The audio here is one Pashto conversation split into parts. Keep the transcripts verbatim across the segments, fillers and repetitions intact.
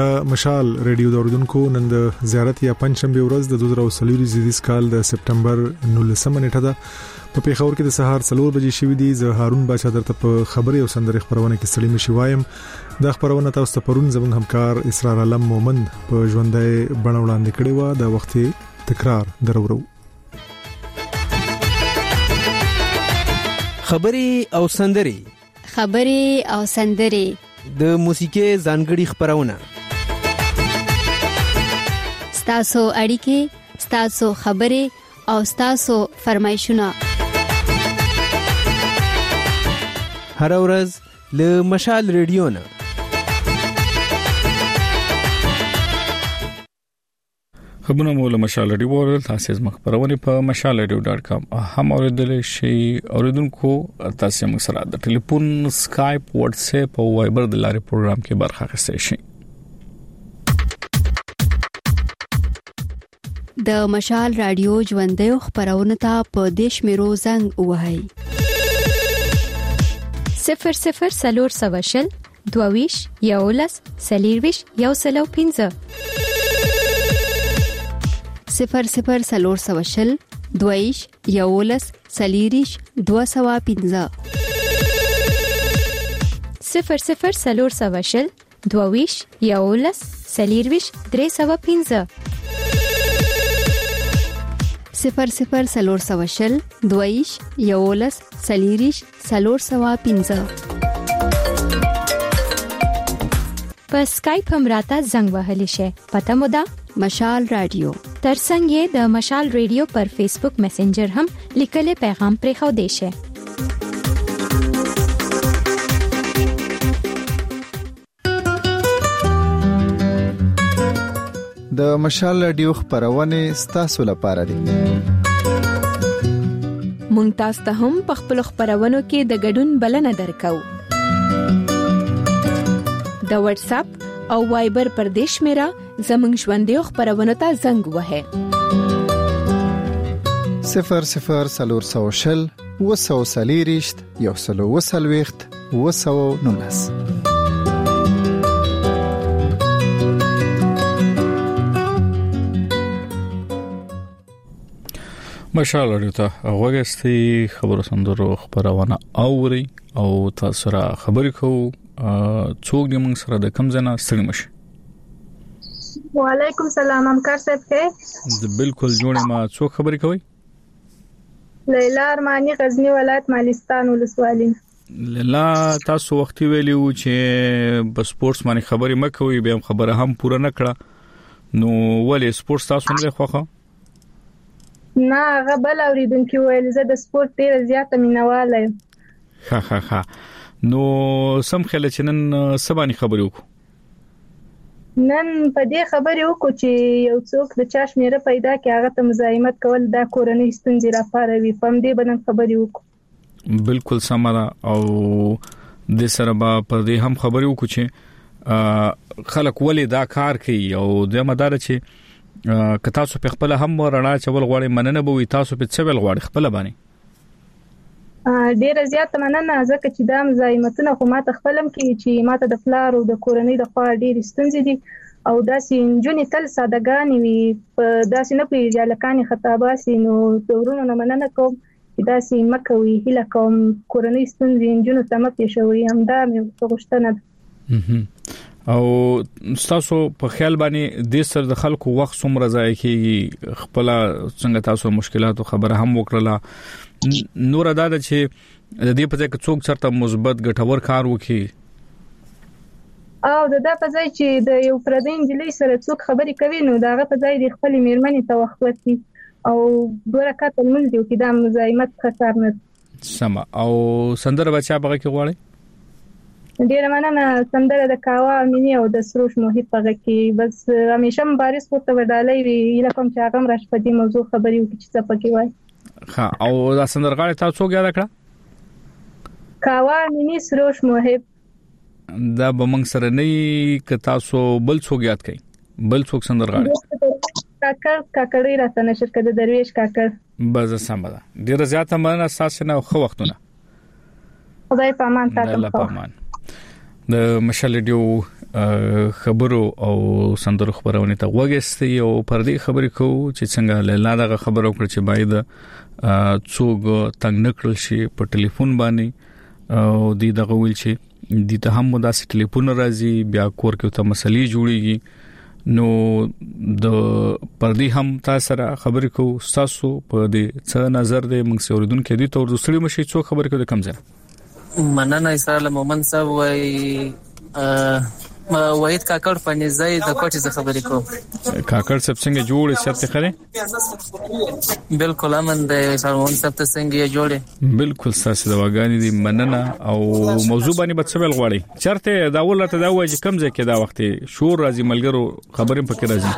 د مشال ریډیو دوردونکو نن د زیارت یا پنځشنبه ورځ د دوه زره څلور زیدیس کال د سپټمبر نولسمه نیټه ده په پیښور کې د سهار څلور بجې شوې دي. زه هارون بچا درته په خبري او سندري خبرونه کې ستړي مشي وایم. د خبرونه تاسو ته پرون زموږ همکار اسرار علم مومند په ژوندۍ بڼه وړاندې کړې و. د وخت تکرار درورو خبري او سندري خبري او سندري د موسیقي ځانګړي خبرونه ستاسو اړیکې ستاسو خبري او ستاسو فرمایشونه هر ورځ له مشال ریډیو نه. خبرونه مو له مشال ریډیو ورل تاسو زما خبرونه په مشال ریډیو ډاټ کام هم اوریدل شي. اوریدونکو تاسو موږ سره د ټلیفون، سکایپ، واتس اپ او وایبر د لارې پروګرام کې برخه اخیستئ شئ. د مشال رادیو ژوندۍ خبرونه ته په دیش میرو زنګ وهاي صفر صفر سلور سواشل دوویش یولس سلیرویش یو سلو پینځه صفر صفر سلور سواشل دوویش یولس سلیریش دو سوا پینځه صفر صفر سلور سواشل دوویش یولس سلیرویش درې سوا پینځه صفر صفر سلور سواشل دویش یولس سلیریش سلور سوا پینځه. په اسکایپ هم راته زنګ وهلی شي. پته مو ده مشال رادیو. ترڅنګ یې د مشال ریډیو پر فیسبوک میسنجر هم لیکلي پیغام پرې خو دی شي. د مشال رادیو خبرونه ستاسو لپاره دي. مونږ تاسو ته هم په خپل خبرونو کې د ګډون بلنه درکو. د واتس اپ او وایبر پر دیش میرا زمنګ ژوندۍ خبرونه ته زنګ وهه صفر صفر سلور سوشل وسو سلیریشت یو سلو وسلويخت وسو نونس. مشال اړیو ته وګستي خبرو سندرو خبرونه اوري او تاسو را خبرې کوو. څوک دې موږ سره د کم ځنا ستړي مشي. وعلیکم سلام همکار صاحب کې بالکل جوړه ما څوک خبرې کوي؟ لیلا ارمانی غزنی ولایت مالستان ولسوالۍ. لیلا تاسو وختي ویلو چې په سپورتس باندې خبرې مکوئ به خبره هم پوره نکړه نو ولې سپورتس تاسو نه خوخه؟ نه هغه بل اوریدونکو ویل زه د سپورت ډیر زیاته مینواله یم. ها ها ها نو سم خل چې نن سباني خبرې وکړو. نن په دې خبرې وکړو چې یو څوک د چاش میره پیدا کې هغه ته مزاحمت کول د کورنۍ ستونزې راپاروي. په دې باندې خبرې وکړو. بالکل سمره او د سره په دې هم خبرې وکړو چې خلک ولې دا کار کوي او د مدار چې که تاسو په خپل هم رڼا چول غواړئ مننه به وي تاسو په څه ول غواړئ خپل باندې. ډیر زیات مننه ځکه چې دا مزاحمتونه خو ماته خپلم کې چې ماته د فلار او د کورنۍ د خوا ډیر ستونزې دي او داسې انجونی تل سادهګانی وي په داسې نه پیږي لکانې خطاباسي. نو دورونو نه مننه کوم چې داسې مکوي هله کوم کورنۍ ستونزې انجونو ته مپې شوي هم دا مې غوښتنه ده. او تاسو په خیال باندې د سر د خلکو وخت څومره ځای کېږي خپل څنګه تاسو مشکلاتو خبره هم وکړه نور ادا د چې د دې په ځای کې څوک چرته مثبت ګټور کار وکړي او د دا په ځای چې د یو پردین جلی سره څوک خبرې کوي نو دا په ځای د خپل میرمنې ته وخت ورکړي او برکات المنځ یو کې د مزاحمت خطر نه سم. او سندره بچا بغه کې غواړي ډیر مننه. سندره د کاوا مینی او د سروش محیط پغه کې بس همیشه مبارز پورته ودالې وی لکه چې هغه راش په دې موضوع خبرې وکړي چې څه پکې وای. ها او دا سندرغاړي تاسو څوک یاد کړه؟ کاوا مینی سروش محیط. دا به موږ سره نه ک تاسو بل څوک یاد کړئ بل څوک سندرغاړي کاکر کاکړی راته نشر کړه درویش کاکر. بس سم ده. ډیر زیاته مننه اساس نه خو وختونه. خدای پامان تاسو د مشال ریډیو خبرو او سندرو خبرونه ته وګستي او پر دې خبرې کو چې څنګه لیلا دغه خبرو کړ چې باید څوک تنگ نکړل شي په ټلیفون باندې او دې دغه ویل شي د ته هم داسې ټلیفون راځي بیا کور کې ته مسلې جوړيږي نو د پر دې هم تاسو سره خبرې کو تاسو په دې څه نظر دې موږ سوریدون کې دي تور دوسري مشي څو خبرې کو د کم ځای مننه اسرائیل مومن صاحب وای وحید کاکړ پنځای د کوټې څخه خبرې کوم کاکړ صاحب څنګه جوړ سپته خره بالکل امن د سرمون سپته څنګه جوړه بالکل ساسه د واغانی دی مننه او موضوع باندې بتسبل غواړي چرته دا ولته دا وایي کم ځای کې دا وخت شور راځي ملګرو خبرې پکې راځي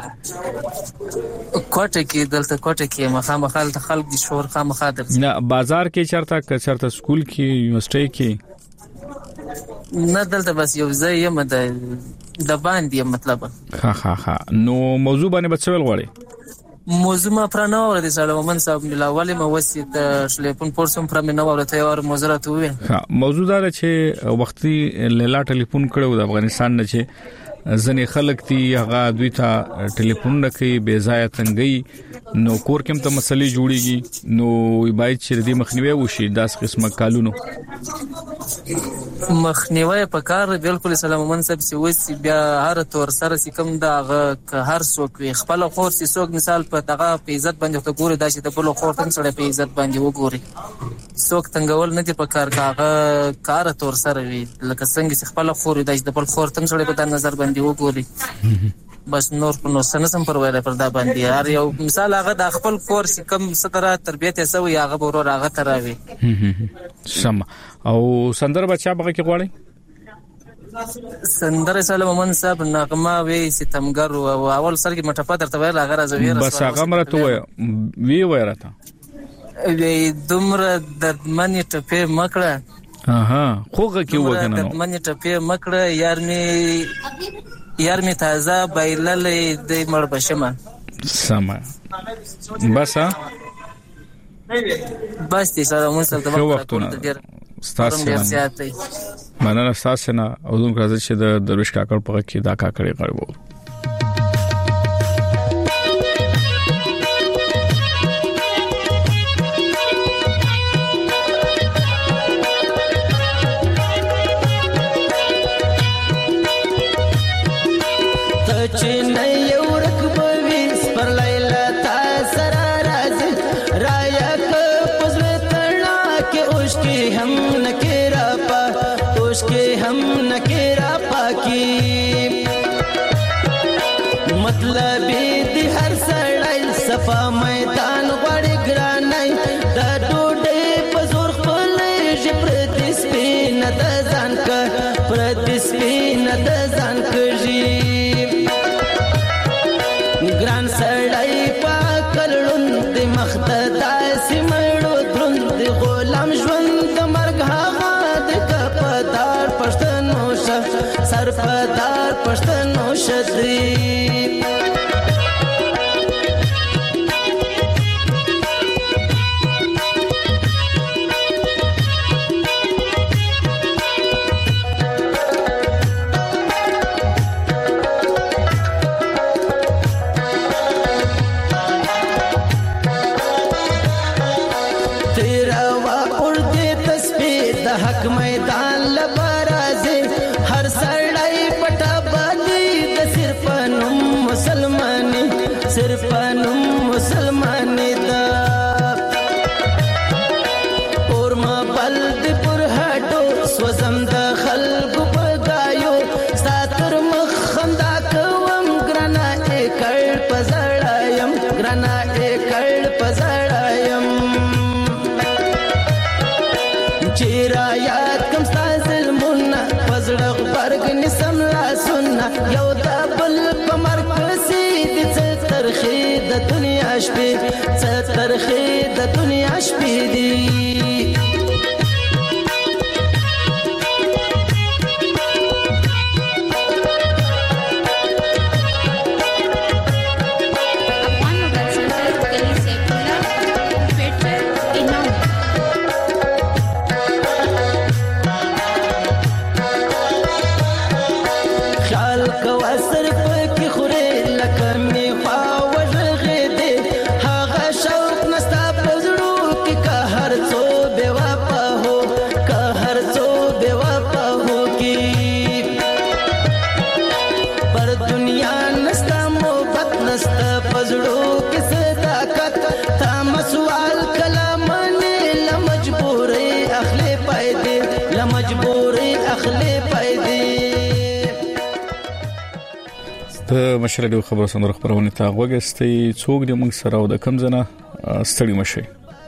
کوټه کې دلته کوټه کې مخامخ د خلک د شور خامخا درځي نه بازار کې چرته چرته سکول کې یونیورسيټي کې نه دلته بس یو ځای یم د د باندې مطلب ها ها ها نو موضوع باندې بچول غواړي موضوع ما پر نو ور دي سلام من صاحب لا ولې مو وسیت شلیپون پورسم پر نو ورته ور موضوع ته وي ها موضوع دا چې وختي لیلا ټلیفون کړو د افغانستان نه چې ځنې خلک دي هغه دوی ته ټلیفون نکي بے ځای تنګي نو کور کې ته مسلې جوړيږي نو باید چې دې مخنیوي وشي داس قسمه کالونو مخنیوي په کار بالکل سلام منصب سی وسی بیا هر تور سره سکم دا هر څوک خپل خور سي څوک مثال په دغه په عزت باندې ته ګوري دا چې د بل خور تم سره په عزت باندې وګوري څوک څنګهول نه دي په کار کاغه کار تور سره وي لکه څنګه چې خپل خور دا چې د بل خور تم سره په نظر باندې وګوري بس نور په نو سنسم پر وایره پر دا باندې هر یو مثال هغه د خپل کور سي کم ستره تربيت یې سوی هغه ورور هغه تراوي سم او سندر بچا بغه کې غواړي سندر سلام من صاحب نغمه وی ستمګر او اول سر کې مټه پاتر ته ویل هغه راځي بس هغه مرته وی وی ویراته وی دومره د منی ټپه مکړه اها خوګه کې وګنه د منی ټپه مکړه یار می یار می تازه بایللې د مړ بشمه سما بس ها بس دې سره مون سره د وختونه ستاسو مننه تاسو نه او دوم راځي چې د درویش کاکړ په کې دا کاکړې غړو میدان غړي ګرانای د ډوډۍ په زور خپل جبر د سپین د ځان ک پر د سپین د ځان کږي ګران سړی په کلون د مخ د داسې مړو دروند غلام ژوند د مرګ هغه د کپدار پښتنو شه سرپدار پښتنو شدري ترخی د دنیا شپې دي خیال کې صداقت تام سوال کلامنه لمجبوري اخلي پایدې لمجبوري اخلي پایدې. د مشرډو خبرو سندره خبرونه تا وګستې څوک د موږ سره او د کم زنه ستړي مشي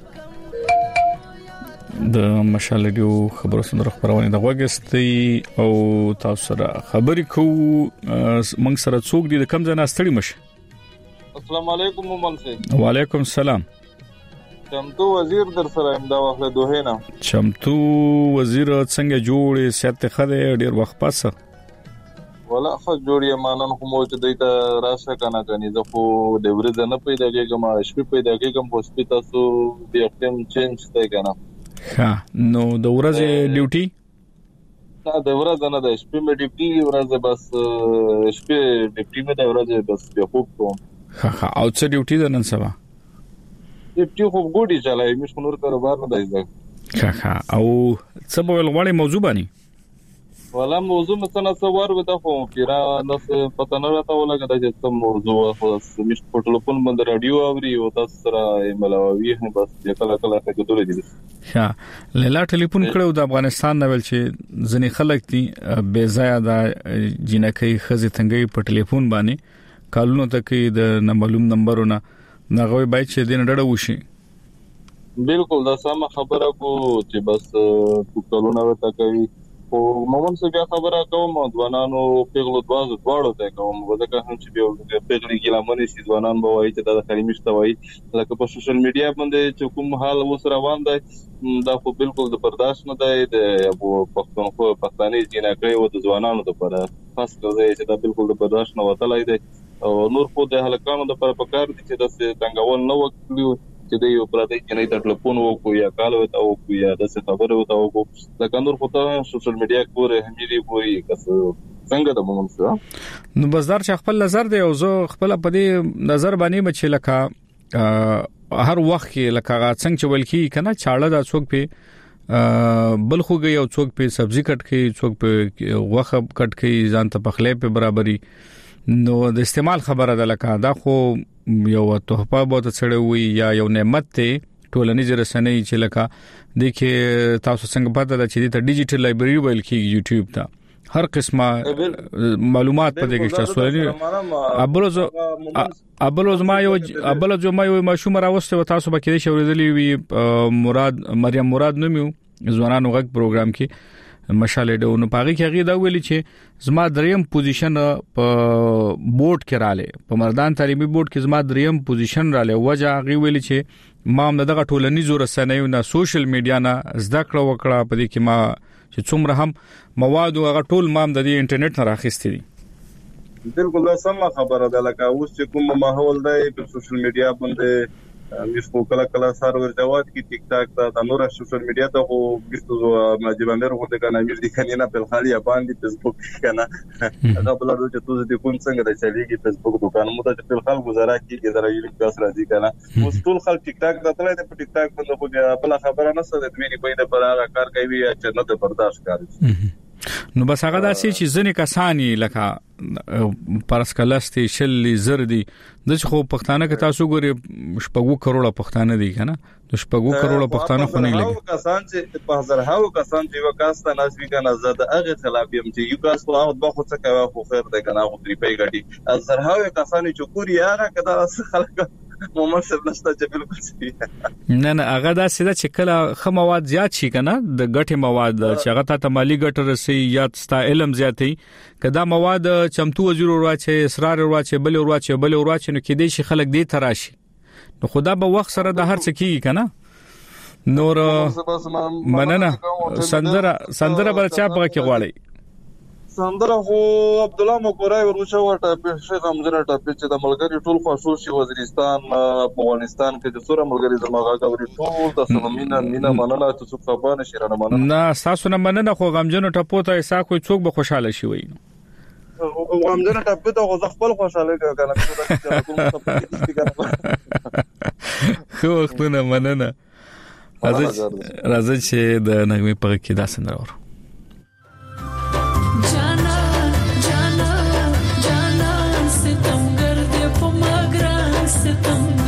د مشالډو خبرو سندره خبرونه د وګستې او تاسو سره خبرې کو موږ سره څوک د کم زنه ستړي مشي. السلام علیکم مومن سي. وعلیکم السلام. چمتو وزیر در سره امدا وخت دوه نه. چمتو وزیر څنګه جوړې سیاست خده ډیر وخت پاسه ولا خو جوړی مانن خو مو چې دیتا راشه کنه کني زه خو د ورځ نه پیدا کېږم شپې پیدا کېږم په سپیتا سو د اختم چینج ته کنه. ها نو د ورځې ډیوټي نه د ورځ نه د شپې مې ډیوټي ورځ بس شپې ډیوټي مې د ورځ بس په خوب کوم. ها ها او څه ډیوټي ده نن سبا ډیوټي خو ګوډي چلای مې څنور کاروبار نه دی ځکه. ها ها او څه په لوړې موضوع باندې ولا موضوع مثلا څوار وته خو پیرا نس پته نه راته ولګا د څه موضوع خو سمش په ټلیفون باندې رادیو اوري او تاسو سره ملاوي هم بس کله کله څه کېدل دي. ها لاله ټلیفون کړو د افغانستان نه ول چې ځنې خلک دي بے ځای د جنکې خزي تنګي په ټلیفون باندې کالونو تک د معلوم نمبرونه نغوي بای چې دین ډډه وشي. بالکل دا سم خبره کو چې بس په کالونو وته کوي او مومن څه بیا خبره کوم ځوانانو پیغلو دواز دواړو ته کوم ځکه هم چې بیا پیغلي ګلامنې شي ځوانان به وایي چې دا خلیمشته وایي لکه په سوشل میډیا باندې چې کوم حال اوس روان دی دا خو بالکل د برداشت نه دی د ابو پښتونخوا پښتاني جنکې او د ځوانانو لپاره خاص کوي چې دا بالکل د برداشت نه وتلای دی او نور خو د هلکانو لپاره پکار دي چې د څنګهول نه وکړي چې د یو پردي جنې ته ټلیفون وکړو یا کال وته وکړو یا د څه خبره وته وکړو لکه نور خو ته سوشل میډیا کوره همېږي کوی کس څنګه د مومن سره نو بازار چې خپل نظر دی او زه خپل په دې نظر باندې مچ لکه هر وخت کې لکه څنګه چې ولکی کنه چاړه د څوک په بل خوږي او څوک په سبزی کټ کې څوک په غوخه کټ کې ځان ته پخلې په برابرۍ نو د استعمال خبره ده لکه دا خو یو تحفه بہت سره وي یا یو نعمت ته ټولنیز رسنۍ چې لکه د کې تاسو څنګه پته ده چې د ډیجیټل لایبرری ویل کې یوټیوب ته هر قسمه معلومات پدې کې تاسو لري ابلوز ابلوز ما یو ابلوز ما یو مشوم راوسته تاسو به کې شوړېدلی وي مراد مریم مراد نومو ځوانانو غږ پروګرام کې مشاله ډونو پاغي کې هغه دا ویلي چې زما دریم پوزیشن په بورډ کې رااله په مردان تعلیمي بورډ کې زما دریم پوزیشن رااله وجه هغه ویلي چې ما هم دغه ټولنیزو رسنیو نه سوشل میډیا نه زده کړه وکړه په دې کې ما چې څومره هم مواد او هغه ټول ما هم د انټرنیټ نه راخېستې دي. بالکل دا سم خبره ده لکه اوس چې کوم ماحول دی په سوشل میډیا باندې مش په کله کله سره ورځوات کې ټیک ټاک دا د نور سوشل میډیا ته خو بیستو ماجباندر هو د کنه مې د کنه نه په خالي باندې فیسبوک کنه دا بل ورو چې تاسو د کوم څنګه د چلیږي فیسبوک دکان مو ته په خلک گزاره کیږي دا یو کس راځي کنه اوس ټول خلک ټیک ټاک ته تلای په ټیک ټاک باندې خو بل خبره نه څه د دوی په دې پر هغه کار کوي چې نه د برداشت کوي. نو بس هغه داسې چې ځنې کسانی لکه پرسکلستي شلې زردي د خو پښتانه کې تاسو ګوري شپږو کروڑه پښتانه دي کنه د شپږو کروڑه پښتانه خو نه لګي کسان چې په هزار هاو کسان چې وکاسته ناس وی کنه زده هغه خلاف يم چې یو کس خو هغه خو څه کوي خو خیر ده کنه خو تری پی غټي هزار هاو کسان چې کوري هغه کدا خلک مومن سره نشته چې بالکل صحیح نه نه هغه دا سیده چې کله خه مواد زیات شي کنه د غټي مواد چې هغه ته مالی ګټه رسي یا ستا علم زیاتې کدا مواد چمتو وزیر ورواچي اصرار ورواچي بل ورواچي بل ورواچي نو کې دې شي خلک دې تراشي نو خدا به وخت سره د هر څه کیږي کنه نور مننه سندره سندره بل چا په کې غواړي سندره خو عبد الله مقورای ورچا وټه په شیخ امزره ټاپې چې د ملګری ټول خصوصي وزیرستان افغانستان کې د سوره ملګری زماغه غوړي ټول د سمینه مینا مننه چې څوک خبره شیرانه مننه نه تاسو نه مننه خو غمجن ټپو ته ایسا کوئی څوک به خوشاله شي وي غمجن ټپې ته خو خپل خوشاله کنه خو وختونه مننه راځي راځي چې د نغمه په کې داسې نه ور ستم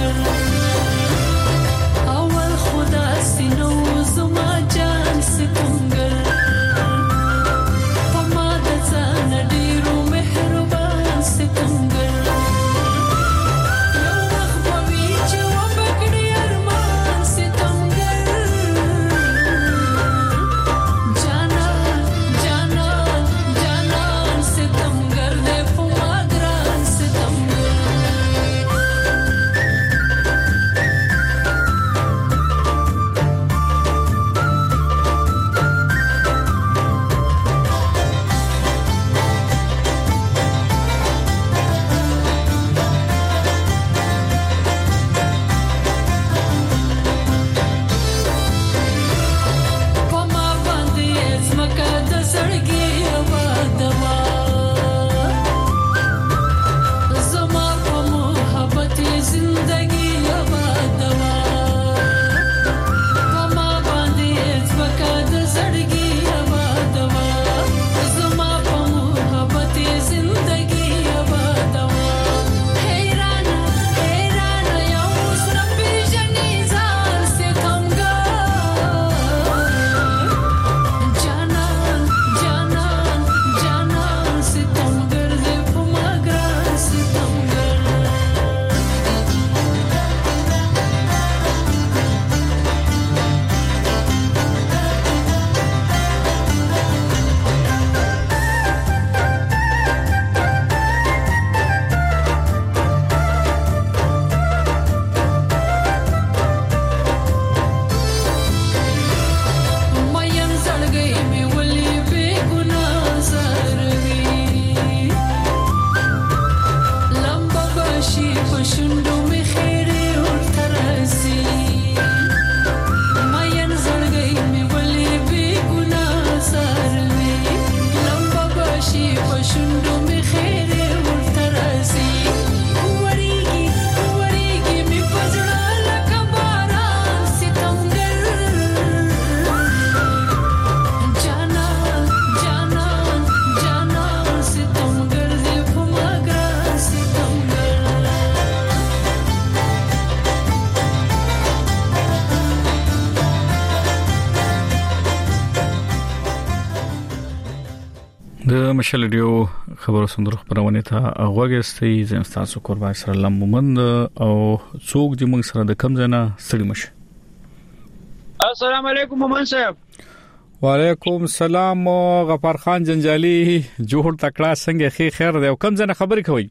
د مشل ډیو خبرو سندرو خبرونه ته غوږستي زم تاسو قربان سره لمومند او څوک د موږ سره د کم ځنا ستړي مشه. السلام علیکم مومن صاحب. وعلیکم السلام غفار خان جنجالي جوړ تکړه څنګه خي خیر دی او کم ځنه خبرې کوي؟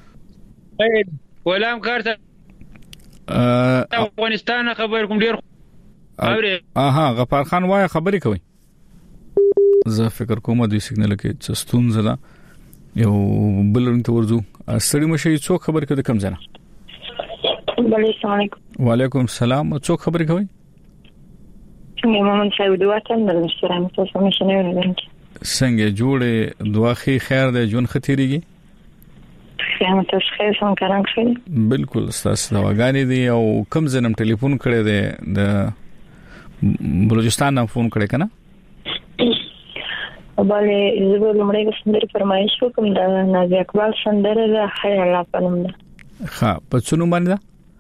غلام کار ته افغانستان خبر کوم ډیر اوري. اها غفار خان وای خبرې کوي. زه فکر کوم د سیګنل کې چستون زدا یو بلرنګ ته ورځو ستړي مشه څوک خبرې کوي کم ځنه؟ السلام علیکم. وعلیکم السلام څوک خبرې کوي؟ څنګه مومن صاحب دعا ته درنښت تاسو مشنه ورنګ څنګه جوړه دعا خي خیر دی جون ختيريږي خیام تاسو خیر سم کاران خیر بالکل تاسو دواګانی دي او کم زنم ټلیفون کړی دی د بلوچستان نه فون کړی کنه بله زه لمړی سندري فرمایش وکم د نازي اقبال سندره د حي الله په نوم ده. ها په څونو باندې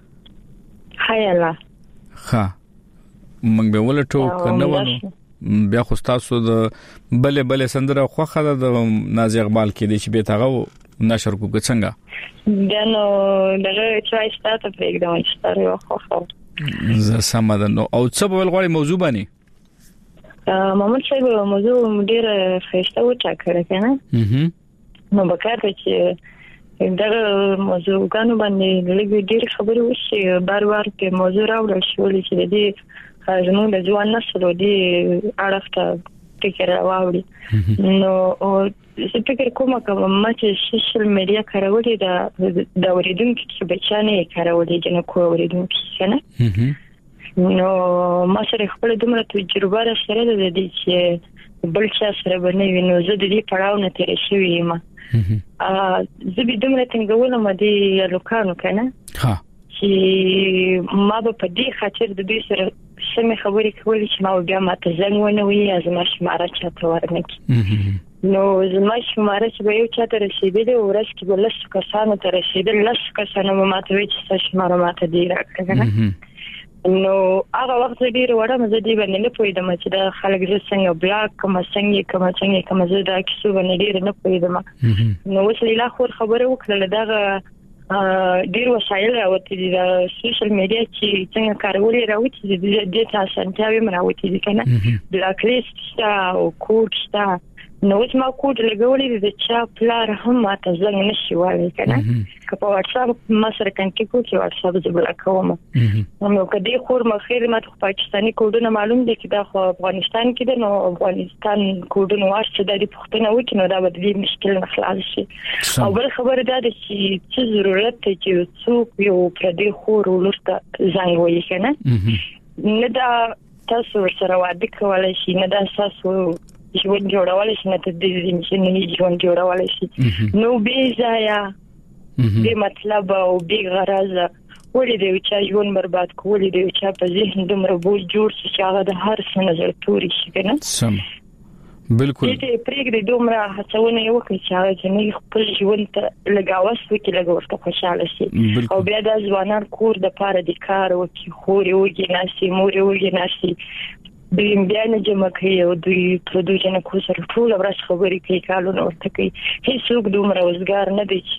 ده حي الله. ها موږ به ولټو کنه ونه بیا خو تاسو د بلې بلې سندره خوخه د نازي اقبال کې دي چې به تاغه نشر کو څنګه دنو دغه چای ستاسو پرېږدم چې تاسو خوخه زه سمادن او څه په ولغړی موضوع باندې محمد صاحب موضوع ډیر خسته و چا کړی کنه نو بکار چې دغه موضوع غانو باندې لږ ډیر خبرې وشي بار بار په موضوع راوړل شو چې د زموږ د ځوان نسل د اړخته فکر راوړي نو زه فکر کوم کوم چې سوشل میډیا کارولې د د اوریدونکو چې بچانه کارولې د نو کو اوریدونکو کنه نو ما سره خپل دومره تجربه را سره د دې چې بل څه سره باندې نو زه د دې پړاو نه تیر شوی یم ا زه به دومره څنګه ولم د لوکانو کنه ها چې ما به په دې خاطر د دې سره سمې خبرې کولې چې ما بیا ماته زنګ ونه وي از ما شماره چاته ورنکې نو زما شماره چې به یو چاته رسیدلې ورځ کې بل څه کسانو ته رسیدل لس کسانو ماته وی چې شماره ماته دی راکړه نو هغه وخت ډیر وړه مزه دی باندې نه پوهیدم چې دا خلک زه څنګه بیا کوم څنګه کوم څنګه کوم زه دا کیسه باندې ډیر نه پوهیدم نو اوس لا خور خبره وکړه دا ډیر وسایل راوتی دي د سوشل میډیا چې څنګه کارولې راوتی دي د دې تاسو انټاوي مراوتی دي کنه بلاک لیست او کوډ شتا نو اوس ما کوډ لګولې د چا پلار هم ماته زنګ نشي وایي کنه که په واتس اپ ما سره کنټیکټ کوي واتس اپ زه بل کوم نو کدی خور مخیر ماته پاکستاني کوډونه معلوم دي چې دا خو افغانستان کې ده نو افغانستان کوډونه ورڅ د دې پښتنه وکړي نو دا به د مشکل نه خلاص شي او بل خبره ده چې څه ضرورت دی چې څوک یو پردي خور ولرته زنګ وایي کنه نه دا تاسو سره واده کولای شي نه دا تاسو ژوند جوړول شي نه ته د دې نه ژوند جوړول شي نو به ځایا به مطلب او به غرض ولې دی چې ژوند برباد کول دی چې په ذهن دومره بوج جوړ شي چې هغه د هر څه نظر توري شي کنه سم بالکل دې پرېږدي دومره هڅونه یو کوي چې هغه چې خپل ژوند ته لګاوس وکړي لګورته خوشاله شي او بیا د ځوانان کور د پاره د کار وکړي خوري وګي ناسي موري وګي ناسي دوی بیا نه جمع کوي او دوی په دوی جن کو سره ټول ورځ خبرې کوي کالونه ورته کوي هیڅوک دومره وزګار نه دی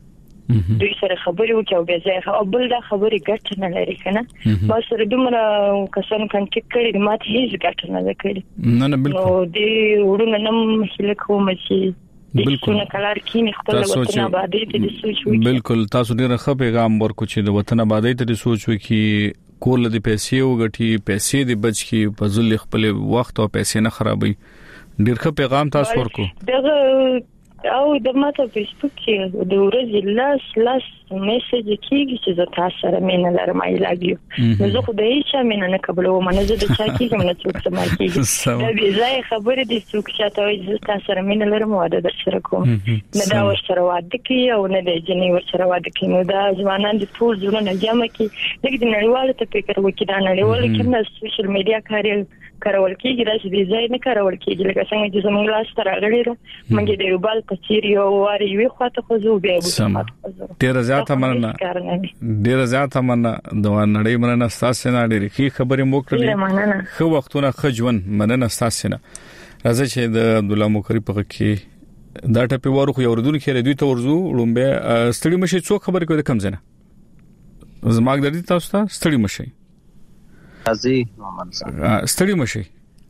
چې دوی سره خبرې وکړي او بیا ځای او بل دا خبرې ګټه نه لري کنه ما سره دومره کسان کنټیکټ کړي ماته هیڅ ګټه نه لري نه نه بالکل نو دې ورونه نم هله کوم چې بالکل کلار کینی خپل وطن آبادی ته د سوچ وکړي بالکل تاسو ډیره ښه پیغام ورکو چې د وطن آبادی ته د سوچ وکړي کول د پیسې وګټي پیسې د بچ کی په ځل خپل وخت او پیسې نه خرابوي ډیر ښه پیغام تاسو ورکو دغه او د ماته فیسبوک کې د ورځې لاس لاس میسج کیږي چې زه تاسو سره مینه لرم ای لاګیو نو زه خو د هیڅ مینه نه قبلوم نه زه د چا کېږم نه څوک سم کېږي دا به ځای خبره دي څوک چې تاسو زه تاسو سره مینه لرم واده در سره کوم نه دا ور سره واده کوي او نه د جنې ور سره واده کوي نو دا ځوانان د ټول ژوند نه جمع کوي لکه د نړیوالو ته فکر وکړي دا نړیوال کې نه سوشل میډیا کاري کارول کېږي دا چې ځای نه کارول کېږي لکه څنګه چې زموږ لاس تر غړي را مونږ د روبال په چیر یو واري وی خواته خو زو بیا وو ډیر زیاته مننه ډیر زیاته مننه د نړۍ مننه تاسو نه ډېر کی خبرې مو کړې خو وختونه خجون مننه تاسو نه راځي چې د عبد الله مکری په کې دا ټپه ورخو یو ردون کې دوی ته ورزو لومبه ستړي مشي څو خبرې کوي کم زنه زماګ درې تاسو ته ستړي مشي ازي محمد صاحب ستړي مشي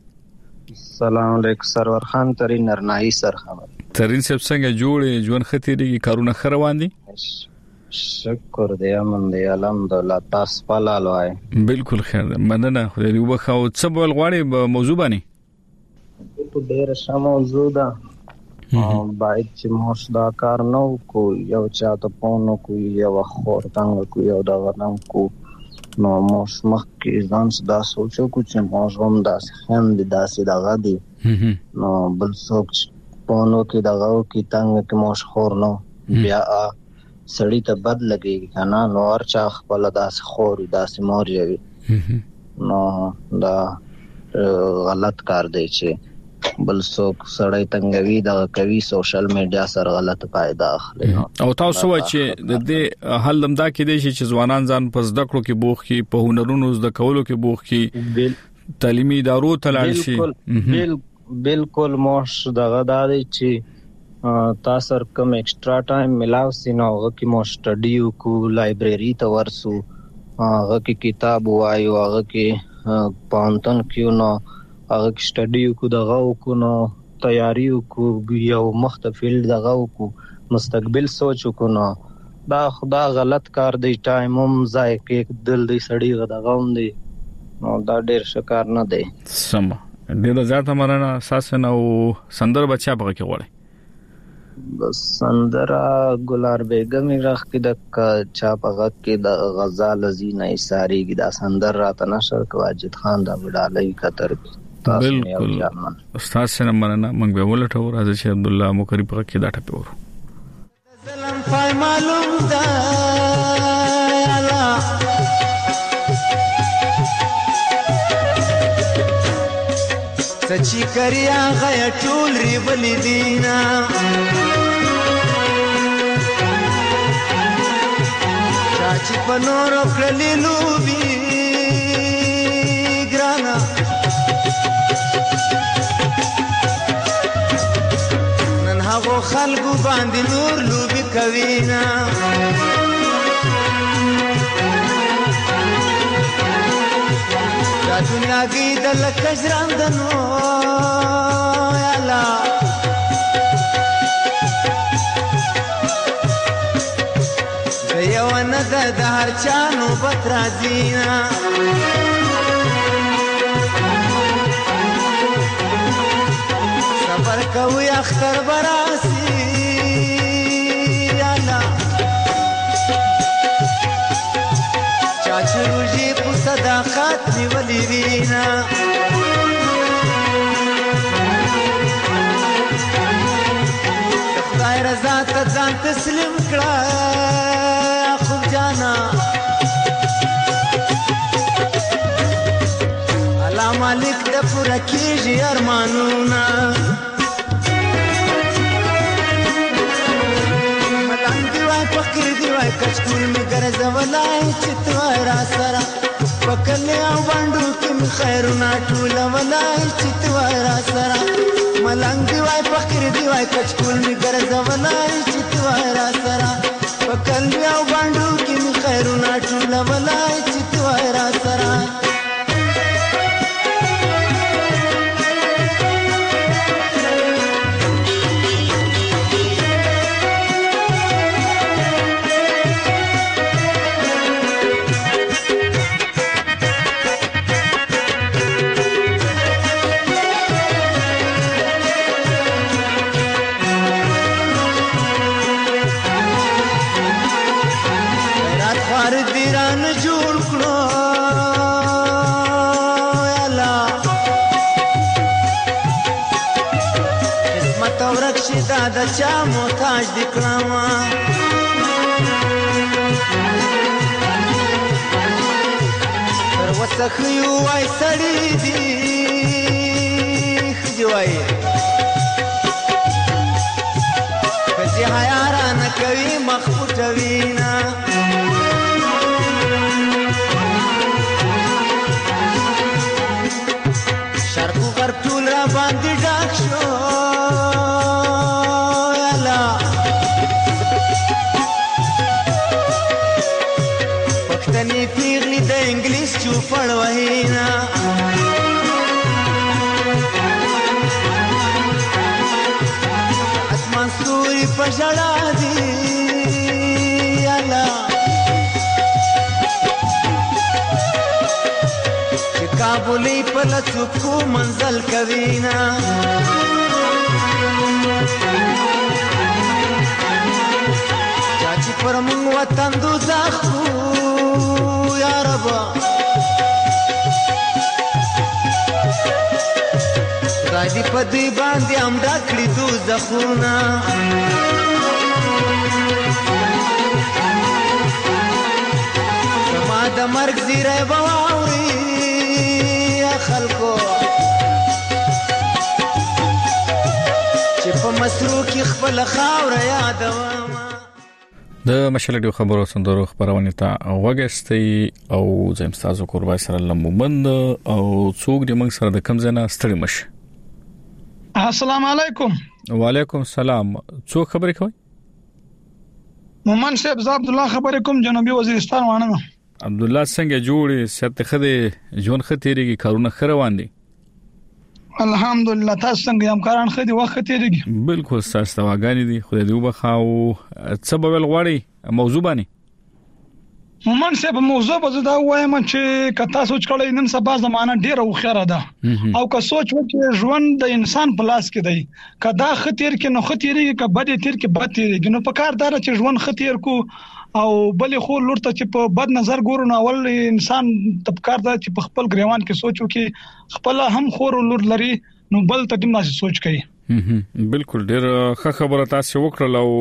السلام علیکم سرور خان ترين نرنائی سر خبر ترين صاحب څنګه جوړې ژوند خطرېږي کارونه خروان دي شکر دی امن دی الحمدلله تاسو په لاله وای بالکل خیر ده مننه خو دې وبخو څه بل غواړي موضوع باندې په ډېر ښه موضوع ده باید چې موږ دا کار نو کو یو چاته پونو کو یو خور څنګه کو یو دا ورنم کو نو موږ مخکې ځان دا سوچو کو چې موږ هم داسې هم داسې دغه دي نو بل څوک پونو کې دغه کې څنګه کې موږ خور نو بیا سړی ته بد لګي کنه نو ورچا خپل داسې خور داسې مور یوي نو دا غلط کار دی چې بل څوک سړی تنګوي دا کوي سوشل میډیا سره غلط فائدہ اخلي او تاسو وایي چې د دې حل لمدا کې دي چې ځوانان ځان په زده کړو کې بوخ کې په هنرونو زده کولو کې بوخ کې تعلیمي ادارو ته لاړ شي بالکل بالکل موش دغه دا دی چې تاسو کوم ایکسترا ټایم ملاو سينو هغه کې مو سټډي کو لایبرری ته ورسو هغه کې کتاب وایو هغه کې پانتن کیو نو هغه سټډي کو دغه کو نو تیاری کو یو مختفل دغه کو مستقبل سوچ کو نو دا خدا غلط کار دی ټایم هم ځای کې دل دی سړی غدغه هم دی نو دا ډیر شکار نه دی سم ډیر زیاته مرنه اساس نه او سندر بچا په کې وړي بس سندرا ګلار بیگم راخ کې د چا په غږ کې د غزال زینه ساری کې دا سندر راته نشر کو واجد خان دا وډالۍ کتر بالکل استاد سره مننه موږ به ولټو راځي چې عبد الله مکری په کې دا ټپه ورو ظلم پای معلوم ده الله سچي کریا غیا ټول ری بلی دینا چاچی پنور کړلی لوبي ګرانا هغه خلکو باندې نور لوبي کوینا دا دنیا کې د لکجران دنو یا الله یو نه د هر چانو پترازینا کوي اختر براسي انا چاچو روجي په صداقت نیولې وینا خدای رضا ته ځان تسلیم کړه خو جانا الله مالک د پوره کیږي ارمانونه فقیر دی وای کچکول می ګرځ ولای چې تو را سره وکړې او باندې کې می خیرونه ټول ولای چې تو را سره ملنګ دی وای فقیر دی وای کچکول می ګرځ ولای چې تو را سره وکړې او باندې کې می خیرونه ټول ولای چې تو را سره دا چا محتاج دی کلاما تر وسخیو وای سړی دی خجوای کجی حیارا نکوي مخفوټوینا شرقو غرب ټول را باندې ډاک شو وهی پیغلی د انګلیس چوپړ وهینا اسمان ستوري په ژړا دي الله چې کابلې په لڅکو منزل کوینا چې پر موږ وطن دوزخ یا رب خدای دې په دې باندې هم ډکړي دوزخونه زما د مرګ زیری به واوري خلکو چې په مصرو کې خپل خاوره یادوم د مشالډیو خبرو سندرو خبرونه ته وګستي او زم تاسو قربای سره لمومند او څوک د موږ سره د کم زنه ستړي مشه. السلام علیکم. وعلیکم السلام. څوک خبرې کوي؟ مومن صاحب ز عبد الله خبرې کوم جنوبي وزیرستان وانه. عبد الله څنګه جوړې ست خدي جون ختيريږي کارونه خروان دي؟ الحمدلله. تاسو څنګه یم کاران خدي وخت تیریږي؟ بالکل تاسو واغانی دي خدای دې وبخاو. څه به ول غواړي موضوع باندې؟ مومن صاحب موضوع به دا وایم چې کتا سوچ کړی نن سبا زمانہ ډیره وخره ده او که سوچ وکړي ژوند د انسان په لاس کې دی کدا خطر کې نو خطرېږي که بد تیر کې بد تیریږي نو په کار دار چې ژوند خطر کو او بلې خو لورته چې په بد نظر ګورو نو اول انسان د کار دار چې په خپل ګریوان کې سوچ وکړي خپل هم خور لور لري نو بل ته دې ما سوچ کوي. بالکل ډیر ښه خبره تاسو وکړل او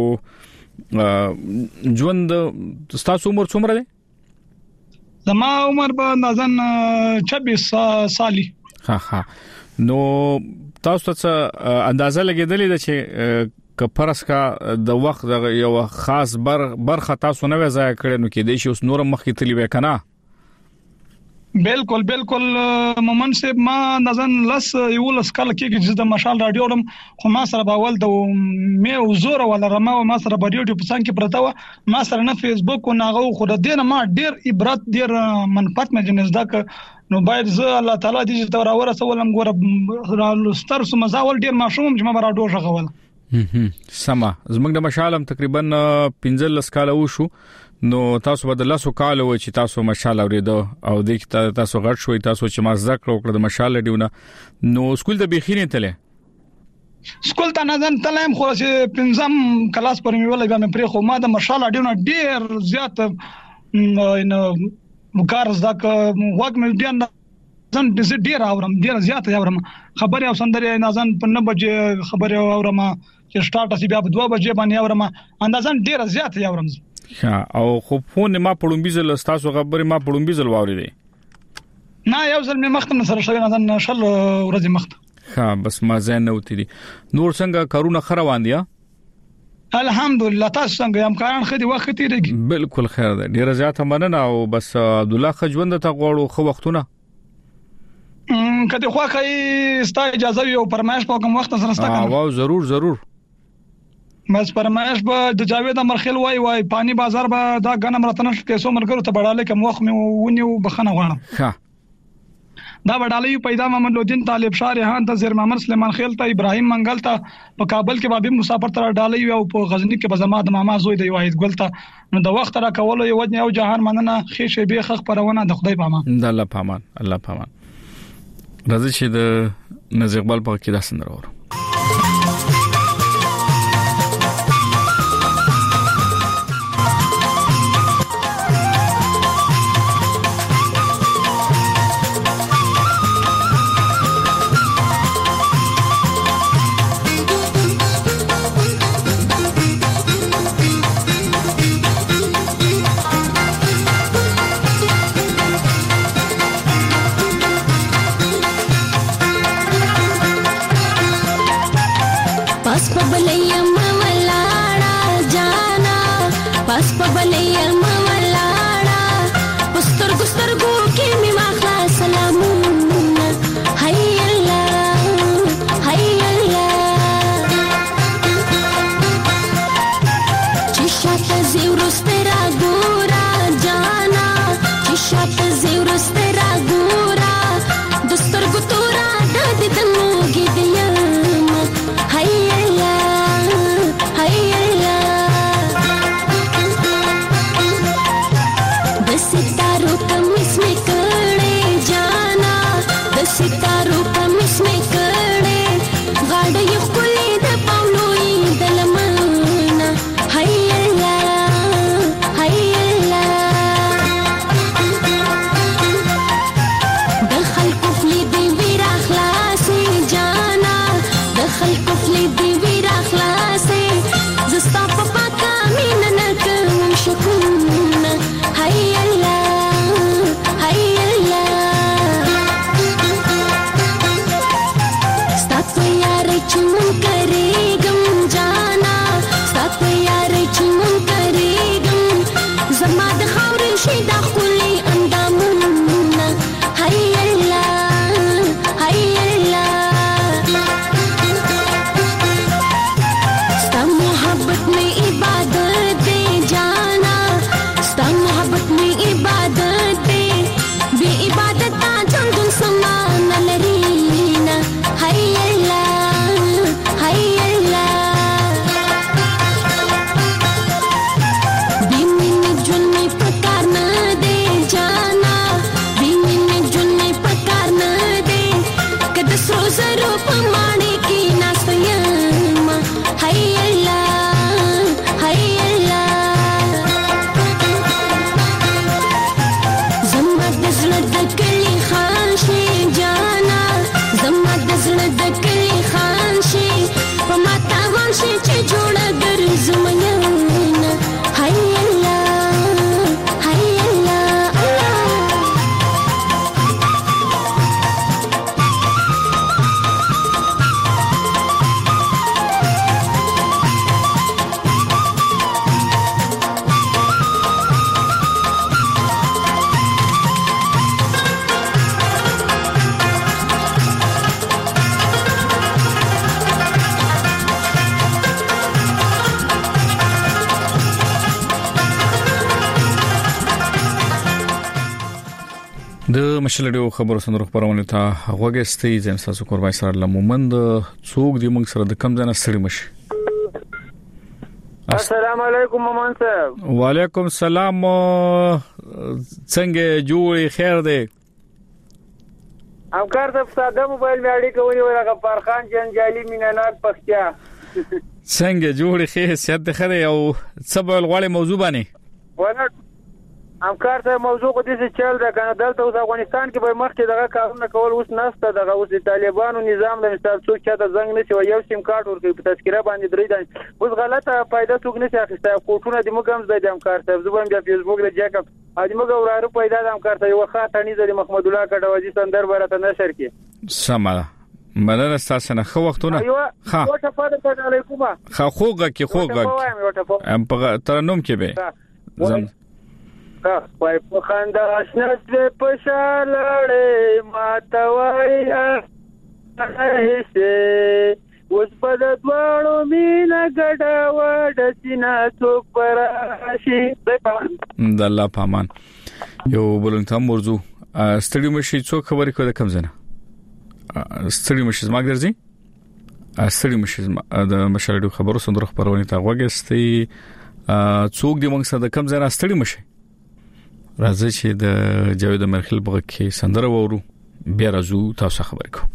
ژوند تاسو عمر څومره دی؟ زما عمر به نازن چوبیس سالي. ها ها نو تاسو ته اندازه لګیدلې ده چې کپرس کا د وخت یو خاص بر برخه تاسو نه وځای کړی نو کې د شي اوس نور مخکې تلی وکنه؟ بالکل بالکل مومن صاحب ما نازن لس یو لس کال کې چې د مشال رادیو رم خو ما سره باول د مې وزور ولا رما ما سره په یوټیوب څنګه کې پرتا و ما سره نه فیسبوک او ناغه خو د دې نه ما ډیر عبرت ډیر منفعت مې جنز دا نو باید زه الله تعالی دې ته راوړه سوالم ګوره ستر سم زاول ډیر ماشوم چې ما راډو شغول. سما زمنګ د مشالم تقریبا پنځه لس کال وشو نو تاسو به د لاسو کال و چې تاسو مشال اوریدو او د تاسو غټ شوي تاسو چې ما ذکر وکړ د مشال دیونه نو سکول د بخینه تله سکول ته نه ځم تلم خو چې پنځم کلاس پر مې ولګم پرې خو ما د مشال دیونه ډیر زیات نو مکارز دا وګ مې ډیر ځم ډیر اورم ډیر زیات اورم خبري او سندري نازن په نه بجې خبري اورم چې سٹارټ اسی بیا په دوه بجې باندې اورم اندازن ډیر زیات اورم. او خو فون ما پړم بيزل تاسو خبرې ما پړم بيزل واوري دي نه یو ځل مې مخته سره شوی نه شل ورځې مخته. ها بس ما زین نو تیری نور څنګه کارونه خروان دي؟ الحمدلله. تاسو څنګه یم کاران خدي وخت تیریږي؟ بالکل خیر ده ډیر زیات مننه او بس عبد الله خجوند ته غوړو خو وختونه کله خو کوي ستا اجازه یو پرمایش په کوم وخت سره ستا کنه؟ واو ضرور ضرور. بس پرمایش به د جاوید امرخیل وای وای پانی بازار به دا غنم راتنه کیسو مرګرو ته بڑاله کوم وخت مې ونیو بخنه غواړم. ها دا بڑاله پیدا محمد لودین طالب شاه ریحان ته زیر محمد سلیمان خیل ته ابراهیم منګل ته په کابل کې بابي مسافر تر ډالې او په غزنی کې بزما د ماما زوی دی واحد ګل ته نو د وخت را کول یو ودنه او جهان مننه خېشه به خخ پرونه د خدای پامان د الله پامان الله پامان راځي چې د نزیق بل په کې دا سندره ور د مشلډیو خبرو سندرو خبرونه ته غوګستې زم تاسو قربای سره لمومند څوک دی موږ سره د کم ځنه سړی مشي. السلام علیکم مومن صاحب. وعلیکم السلام. څنګه جوړی خیر دی؟ همکار صاحب ساده موبایل مې اړیکه ونیول غفار خان جنجالي مینانات پختیا. څنګه جوړی خیر سیادت خره او سبل غوړې موضوع باندې ونه همکار صاحب موضوع کو دي چې چل دا کنه دلته اوس افغانستان کې به مخکې دغه کارونه کول اوس نسته دغه اوس د طالبانو نظام د مثال څوک چې د زنګ نشي یو سیم کارت ورکړي په تذکره باندې درې دان اوس غلطه پیدا څوک نشي اخیسته کوټونه د موږ هم زده د همکار صاحب زبم د فیسبوک د جاکب اځ موږ وراره پیدا د همکار صاحب وخا تنی د محمد الله کډوازی سندر برته نشر کې سمه مننه تاسو نه خو وختونه ها او شفاعت علیکم خو خوګه کې خوګه ام په ترنم کې به زم کا پای په خندا شنت په شالړې ماتوي هه اوس په د دوړو مینا ګډا وډ سینا څوک پر شي د الله پامان یو بلنته موضوع ستړي مشي څوک خبرې کوي کم زنه ستړي مشي زما ګرځي ستړي مشي د مشالډو خبرو سندرو خبرونه تا وګستې څوک دی موږ سره د کم زنه ستړي مشي راځي چې د جاوید مرخل بغه کې سندره وورو بیا راځو تاسو خبرې کوو.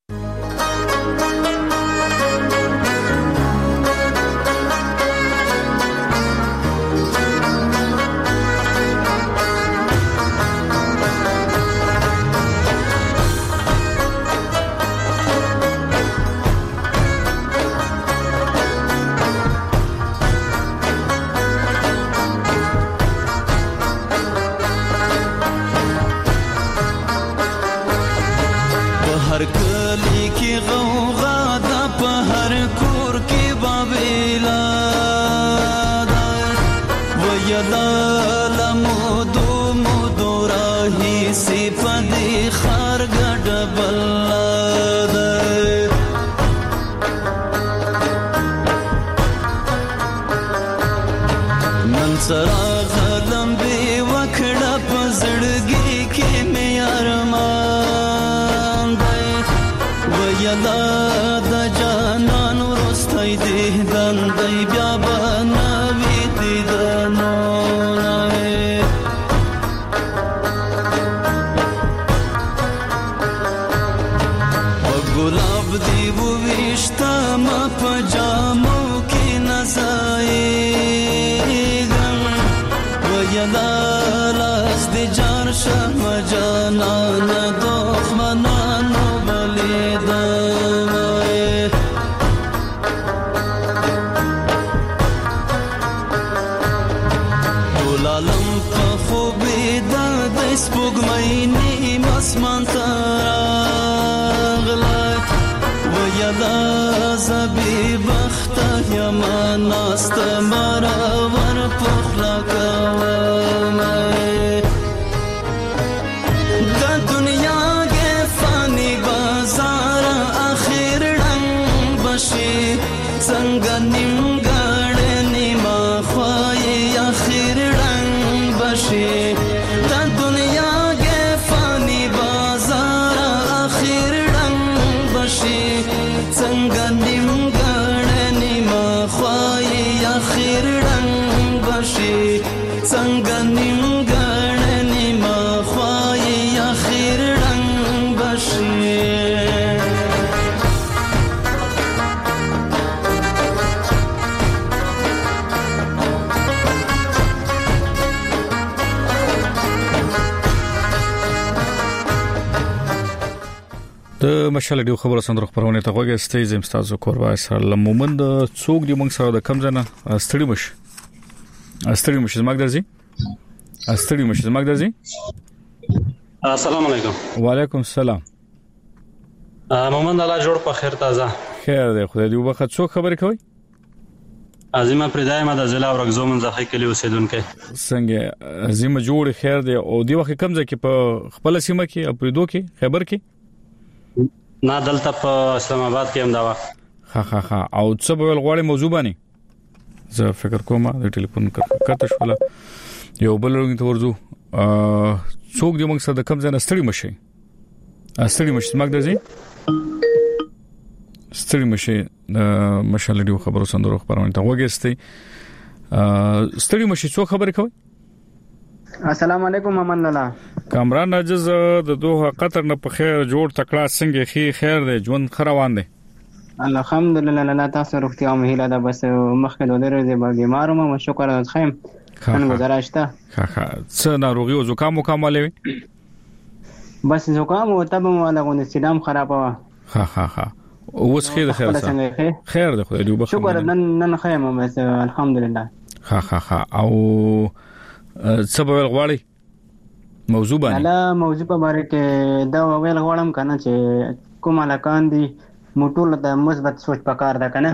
د مشالډیو خبرو سندرو خبرونه ته وګورئ زم تاسو قربا سره لمومند څوک دی موږ سره د کم ځنه ستړي مش ستړي مش زما ګرځي ستړي مش زما ګرځي. السلام علیکم. وعلیکم السلام. مومند الله جوړ په خیر تازه خیر دی خدای دې وبخښه. څوک خبرې کوي؟ عظیمه پردایم د ضلع ورغزو منځخه کلی اوسیدونکو. څنګه عظیمه جوړ خیر دی او دی وخت کم ځکه په خپل سیمه کې اپریدو کې خبر کې نه دلته په اسلام آباد کې هم دا وا ها ها ها او څه په غوړې موضوع باندې زه فکر کوم د ټلیفون کټ شول یو بل رنګ ته ورځو څوک دې موږ سره د کم ځای نه ستړي مشي ستړي مشي سمګ درځي ستړي مشي د مشال ډیو خبرو سندرو خبرونه ته وګورئ ستړي مشي څو خبرې کوي. السلام علیکم محمد الله کامران عجز د دوه قطر نه په خیر جوړ تکړه څنګه خي خیر دی ژوند خروان دی الحمدلله الله تاسو روغتیا مهیله ده بس مخکې ولر دې به بیمار مو شکر از خیم نن گذاشته ها ها څه ناروغي او زکام وکاملوي بس زکام او تبه مو لغون سلام خراب وا ها ها ها اوس خیر خیر سره خیر ده خو دې وبخښه شکر نن نن خیم بس الحمدلله ها ها ها او سبب غواړي موضوع باندې لا موضوع په اړه کې دا ویل غواړم کنه چې کومه لکان دي موټول د مثبت سوچ پکار ده کنه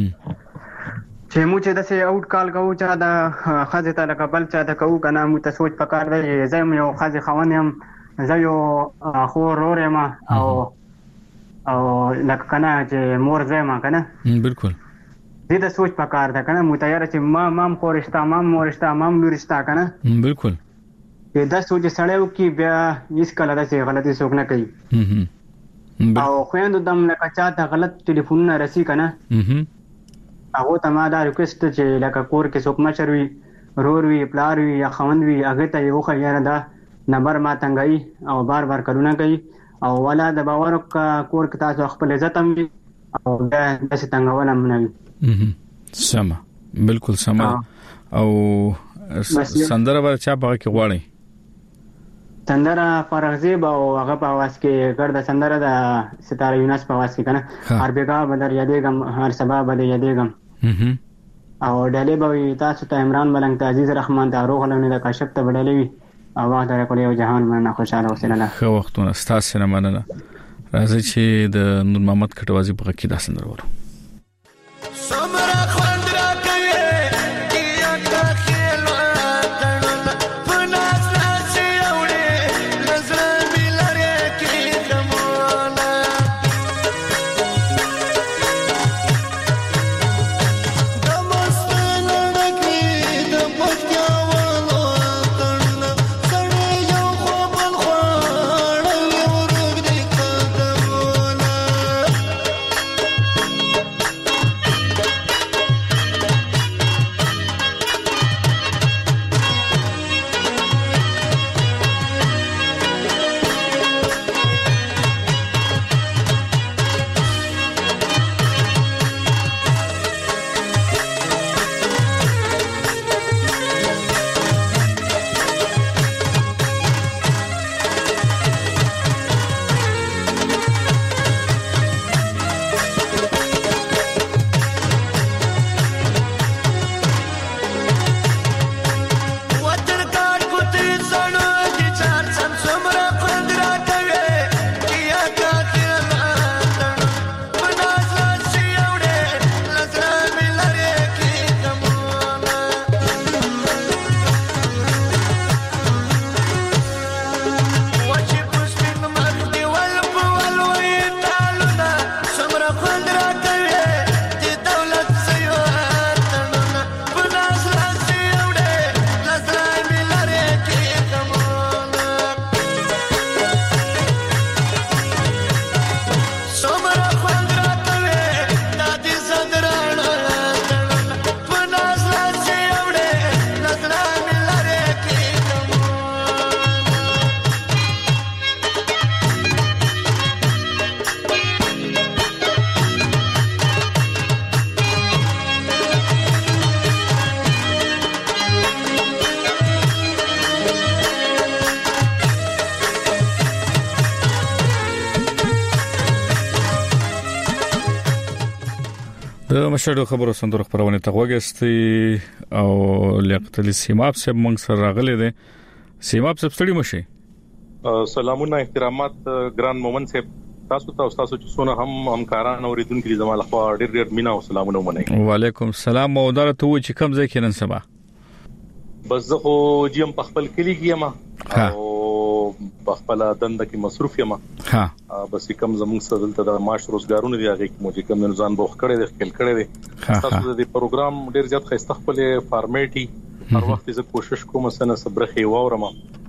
چې مو چې د سه اوټ کال کوو چې دا خازه ته لکه بل چا ته کوو کنه مو ته سوچ پکار ده زم یو خازه خوان يم زيو خو رور ما او او لکه کنه چې مور زما کنه بالکل دې د سوچ پکار ده کنه متیار چې ما مام خورشتا مام مورشتا مام لورشتا کنه بالکل چې دا سوچ سړیو کې بیا هیڅ کله داسې غلطي څوک نه کوي او خويندو دم لکه چاته غلط ټلیفون نه رسی کنه هغه ته ما دا ریکوست چې لکه کور کې څوک مشر وي رور وي پلار وي یا خوند وي هغه ته یو خو یاره دا نمبر ما تنګي او بار بار کارونه کوي او ولا د باور کور کې تاسو خپل عزت هم او دا د څنګه ولم نه سما بالکل سما او سندره ور چا په کې غواړي سندره فرغزیب او هغه په واس کې ګرځه سندره د ستاره یونس په واس کې کنه هر بیګا بدر یادېګم هر سبا بدر یادېګم او ډلې به تاسو ته عمران ملنګ ته عزیز رحمان ته روغ لونه د کاشف ته بدلې وي او واده کولې او جهان مننه خوشاله اوسه نه خو وختونه ستاسو نه مننه راځي چې د نور محمد کټوازی په کې دا سندره ورو سمرا خوندرا کوي کیا کا خیلو تړل پناس ناسي اورې نظر ملره کې دمولا دمستن نګي د پټیا والو تړل سړې یو خو بل خوړل ورګ دې کډمولا د مشهور خبرو سندرو خبرونه ته وګورئ او لیاقت علي سیماب صاحب موږ سره راغلي دي سیماب صاحب ستړي مشي سلامونه احترامات ګران مومن صاحب تاسو ته تاسو چې څونه هم همکاران اوریدونکو زموږ لخوا ډېر ډېر مینا او سلامونه ومنئ وعلیکم السلام او درته و چې کوم ځای کې نن سبا بس زه خو جیم په خپل کلی کې یم او په خپل دنده کې مصروف یم ها بس کوم زموږ سره دلته د معاش روزګارونه دی هغه کې مو چې کوم ځان بوخ کړی دی خپل کړی دی تاسو د پروګرام ډیر زیات خسته خپل فارمیټي هر وخت زه کوشش کوم سنه صبرخي وورم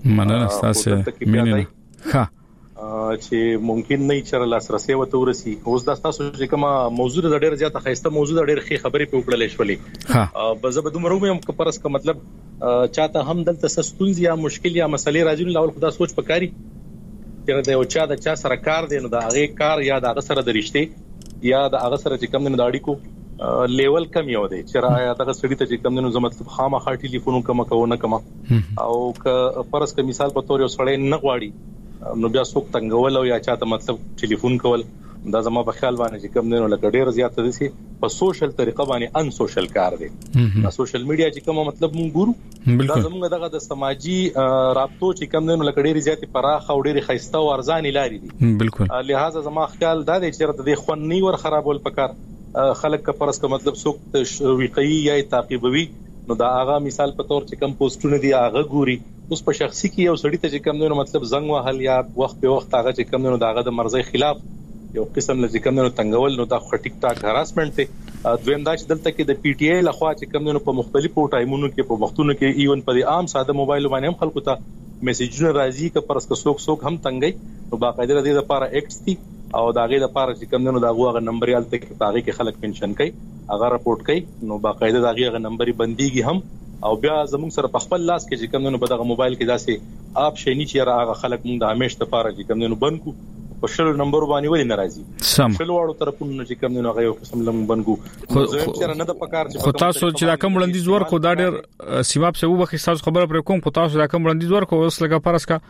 مننه تاسو مینه ها چې ممکن نه چې لاسرسي وته ورسي اوس دا تاسو چې کومه موضوع د ډېر زیاته خسته موضوع د ډېر خې خبرې په وکړلې شولې ها به زه به دومره هم پرس کا مطلب چاته هم دلته سستونز یا مشکل یا مسلې راځي نو اول خدا سوچ پکاري چې دا یو چا د چا سره کار دی نو دا هغه کار یا د هغه سره د رښتې یا د هغه سره چې کوم نه د اړیکو لیول کم یو دی چې رایا دغه سړی ته چې کوم نه زه مطلب خامخا ټلیفون کوم کوو نه کوم او که پرس کا مثال په تور یو سړی نه غواړي نو بیا څوک څنګه ول یا چاته مطلب ټلیفون کول دا زما په خیال باندې چې کوم نه لکه ډیر زیات دي په سوشل طریقه باندې ان سوشل کار دی دا سوشل میډیا چې کوم مطلب مونږ ګورو دا زموږ دغه د سماجی رابطو چې کوم نه لکه ډیر زیات پراخ او ډیر خسته او ارزاني لاري دي بالکل لہذا زما خیال دا دی چې د خوننی ور خرابول پکار خلک کا پرس کا مطلب څوک ویقي یا تعقیبوي نو دا هغه مثال په تور چې کوم پوسټونه دی هغه ګوري اوس په شخصي کې یو سړی ته چې کوم نه مطلب زنګ وهل یا وخت په وخت هغه چې کوم نه داغه د مرزي خلاف یو قسم لږ کوم نه تنګول نو دا ټیک ټاک هراسمنت ته دویم دا چې دلته کې د پی ټی آی لخوا چې کوم نه په مختلفو ټایمونو کې په وختونو کې ایون په عام ساده موبایل باندې هم خلکو ته میسیجونه راځي چې پرس کا څوک څوک هم تنګي نو باقاعده د دې لپاره ایکس تی او داغه لپاره چې کوم نه داغه نمبر یالته کې پاغي کې خلک پنشن کوي هغه راپورټ کوي نو باقاعده داغه نمبر بنديږي هم او بیا زموږ سره په خپل لاس کې چې کوم نه په دغه موبایل کې داسې اپ شې نه چې راغه خلک موږ د همیش ته پاره چې کوم نه بنکو په شل نمبر باندې ولې ناراضي سم شل واړو طرفونو چې کوم نه غو قسم لم بنکو خو چې نه د پکار چې خو تاسو چې دا کوم وړاندیز ورکو دا ډېر سیماب څه وبخې تاسو خبره پر کوم خو تاسو دا کوم وړاندیز ورکو اوس لکه پرس کا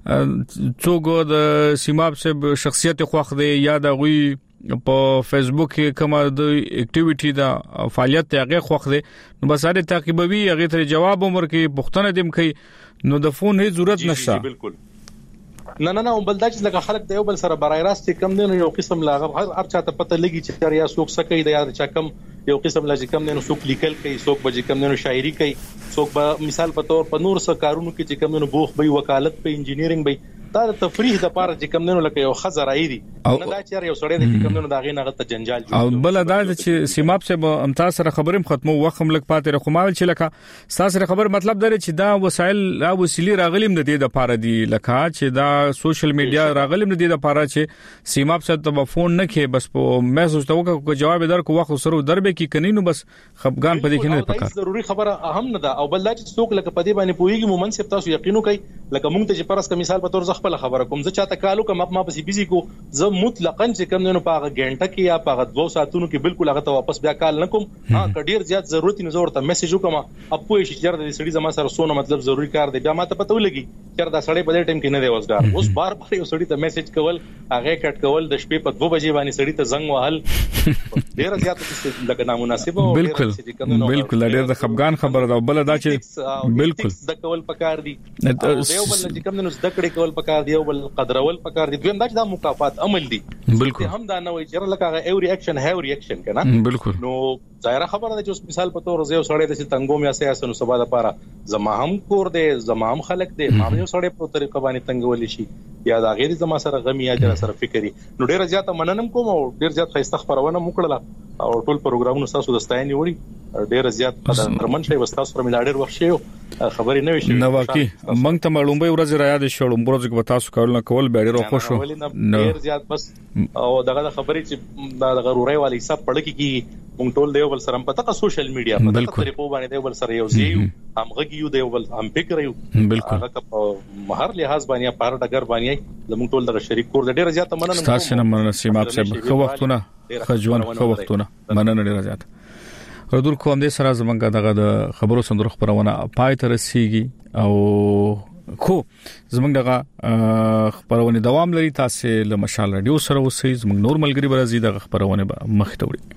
څوګو د سیماب څه شخصیت خوخ دی یا د غوي په فیسبوک کې کومه د اکټیویټي دا فعالیت ته هغه خوخ دي نو بس هغه تعقیبوي هغه ته جواب عمر کې پښتنه دیم کوي نو د فون هیڅ ضرورت نشته بالکل نه نه نه بل دا چې لکه خلک د یو بل سره برای راست کم نه یو قسم لاغه هر چاته پته لګي چې یا څوک سکه د یاد چا کم یو قسم لا چې کم نه څوک لیکل کوي څوک به کم نه شاعري کوي څوک به مثال په تور په نور څه کارونو کې چې کم نه بوخ به وکالت په انجینیرینګ به دا د تفریح د پاره چې کم نه لکه یو خزر ایدي نه دا چې یو سړی د کم نه دا غي نه غته جنجال او بل دا چې سیماب سے امتاز سره خبرم ختمو وخم لک پاتې رقمال چې لکه ساسره خبر مطلب دا چې دا وسایل او وسیلی راغلم د دې د پاره دی لکه چې دا سوشل میډیا راغلم د دې د پاره چې سیماب سے ته فون نه کې بس په میسج ته وکړه جواب درکو وخت سره دربه کې کني نو بس خفغان پدې کې نه پکار ضروري خبره اهم نه ده او بل دا چې څوک لکه پدې باندې پويږي مومن سپ تاسو یقینو کوي لکه مونږ ته چې پرس کا مثال په تور خپل خبره کوم زه چاته کالو کوم ما په بيزي کو زه مطلقاً چې کوم نه پاغه غنټه کې یا پاغه دوه ساعتونو کې بالکل هغه ته واپس بیا کال نه کوم ها کډیر زیات ضرورت نه زور ته میسج وکم اپو شي چر د سړي زما سره سونه مطلب ضروری کار دی بیا ما ته پته ولګي چر دا سړی په دې ټیم کې نه دی وسګار اوس بار بار یو سړی ته میسج کول هغه کټ کول د شپې په دوه بجې باندې سړی ته زنګ وهل ډیر زیات لکه نامناسب او بالکل بالکل ډیر د خفغان خبره ده بل دا چې بالکل د کول پکار دی یو بل چې کوم نو زده کړې کول پکار دی یو بل قدرول پکار دي دویم دا چې دا مکافات عمل دي بالکل هم دا نه وي چې لکه ایو ریاکشن هاو ریاکشن کنه بالکل نو ظاهره خبره ده چې اوس مثال په تور زه سړی د تنګوم یا سیاسن سبا د پاره زما هم کور دی زما هم خلک دی ما یو سړی په طریقه باندې تنګول شي یا دا غیر زما سره غمی یا جره سره فکری نو ډیر زیات مننم کوم او ډیر زیات خسته خبرونه وکړه او ټول پروګرامونه تاسو د ستاینې وړي ډیر زیات قدرمن شي وستا سره مل ډیر وخت شي خبرې نه وشي نو واقعي مونږ ته معلومه ورځ را یاد شو لومبروز کې تاسو کول کول به ډیر خوشو ډیر زیات بس او دغه خبرې چې دا غروري والی حساب پړ کې کی مونږ ټول دیو بل سره په تاسو سوشل میډیا په تاسو طریقو باندې دیو بل سره یو زیو هم غږیو دیو بل هم فکر یو بالکل هغه په هر لحاظ باندې په هر ډګر باندې زموږ ټول دغه شریک کور ډیر زیات مننه تاسو نه مننه سیماب صاحب خو وختونه خجوان خو وختونه مننه ډیر زیات ردور کوم دې سره زمونږ دغه د خبرو سندرو خبرونه پای ته رسیږي او خو زمونږ دغه خبرونه دوام لري تاسو له مشال رادیو سره اوسئ زمونږ نور ملګری برازي دغه خبرونه مخ ته وړي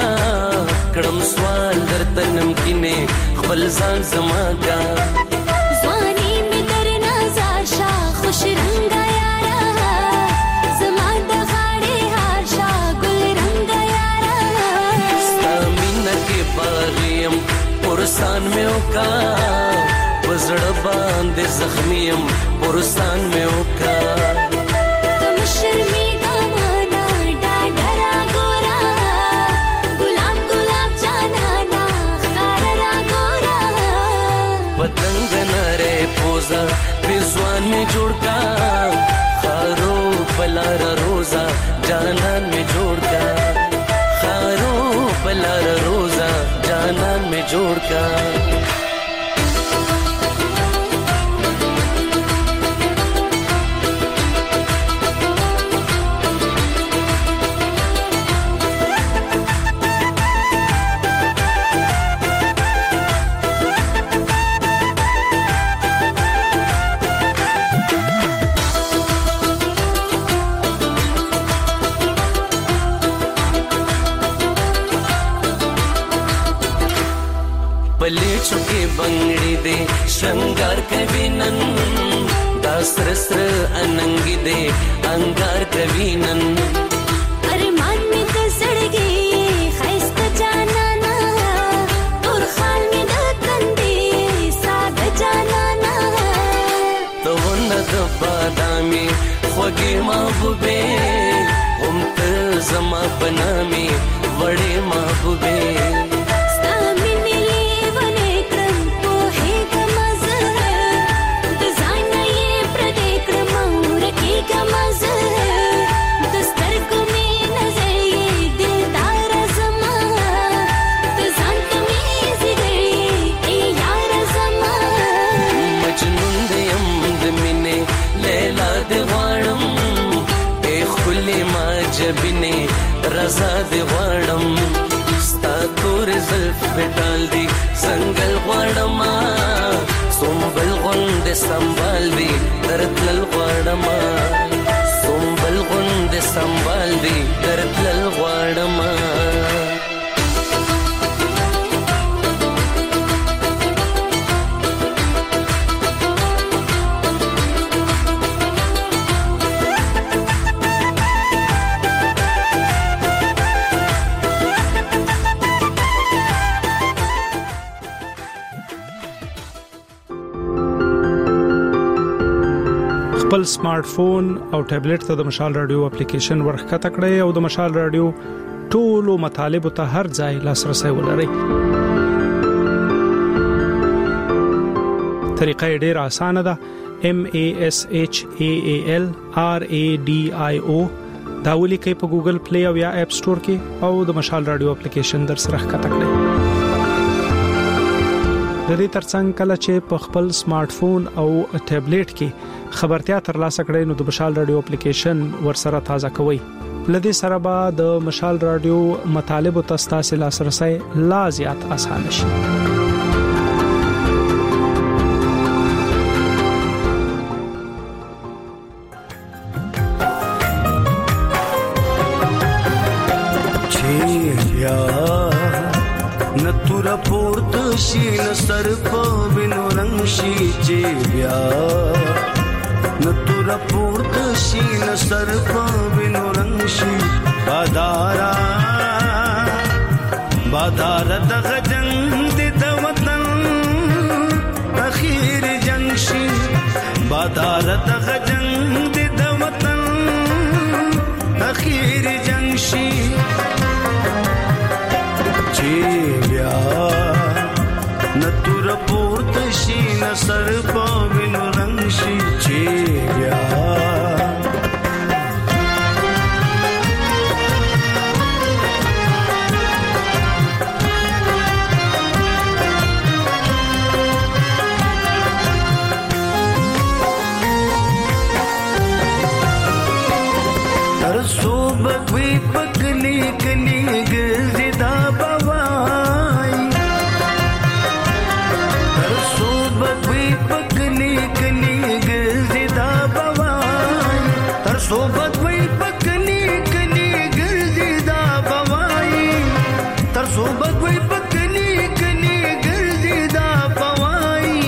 کړم سوال درته نمکینه خپل ځان زما کا ځواني مې در نظر شا خوش رنگ یارا زما د غاړې هار شا ګل رنگ یارا ستا مینه کې باغیم پرسان مې وکا وزړه باندې زخمیم پرسان مې وکا تم شرمې ګمانا ډاډرا ګورا ګلاب ګلاب جانانا خارا ګورا پتنګ نره پوزا بزوان میں جوڑ کا خارو بلار روزا جانان میں جوڑ کا خارو بلار روزا جانان میں جوڑ کا पले चुके बंगड़ी दे श्रृंगार कविनन दासर सर अनंगी दे अंगार कविनन अरे मान में तो सड़ गई खैस्त जानाना और खाल में द कंदे साग जानाना तो न बादामी खोगे महबूबे हम तो जमा बना में बड़े महबूबे जबिने रजा दे वाड़म स्ता तोर ज़ल्फ पे डाल दी संगल वाड़मा सोमबल गुंदे संभाल दी दर्दल वाड़मा सोमबल गुंदे संभाल दी दर्दल वाड़मा خپل سمارټ فون او ټابلیټ ته د مشال رادیو اپلیکیشن ورخکته کړئ او د مشال رادیو ټولو مطالب ته هر ځای لاسرسي ولرئ. طریقه ډیره اسانه ده. M A S H A A L R A D I O دا ولیکئ په ګوګل پلی او یا اپ سٹور کې او د مشال رادیو اپلیکیشن در سره ښکته کړئ. د دې ترڅنګ کله چې په خپل سمارټ فون او ټابلیټ کې خبرتیا ترلاسه کړئ نو د مشال رادیو اپلیکیشن ورسره تازه کوئ. لدې سره به د مشال رادیو مطالب او تاسو لاسرسي لا زیات آسان شي. नतुर पोर्त शीन सर को बिनु रंगशी जे ब्या नतुर पोर्त शीन सर को बिनु रंगशी बादारा बादार दग जंग द वतन अखीर जंगशी बादार दग जंग द वतन अखीर जंगशी नतुर पोर्त शीन सर पाविन रंगशी चेव्या صوبک وی پکنی کنی ګرځي دا پوای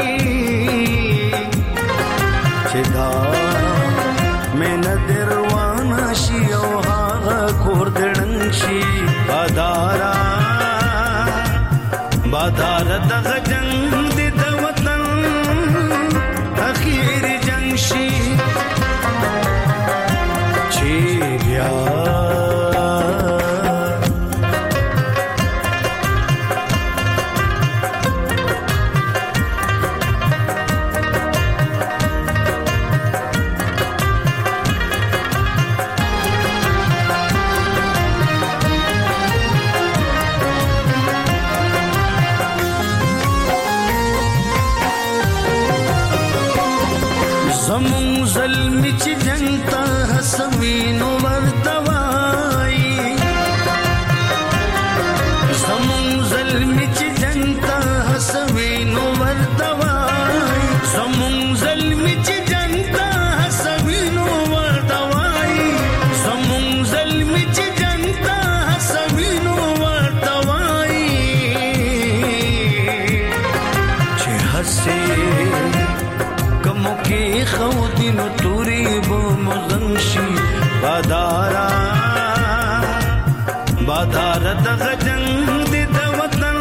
چې دا مین دروانه شي او هغه کور دړن شي بادارا بادار دغه جنگ دې د وطن اخیر جنگ شي چې بیا زمون ظلمی چی جنگتا حسوینو وردوائی زمون ظلمی چی جنگتا حسوینو وردوائی زمون ظلمی چی جنگتا حسوینو وردوائی زمون ظلمی چی جنگتا حسوینو وردوائی چی حسی کی خودی نو توری بو مغنشی بادارا بادارا دغه جنگ دی د وطن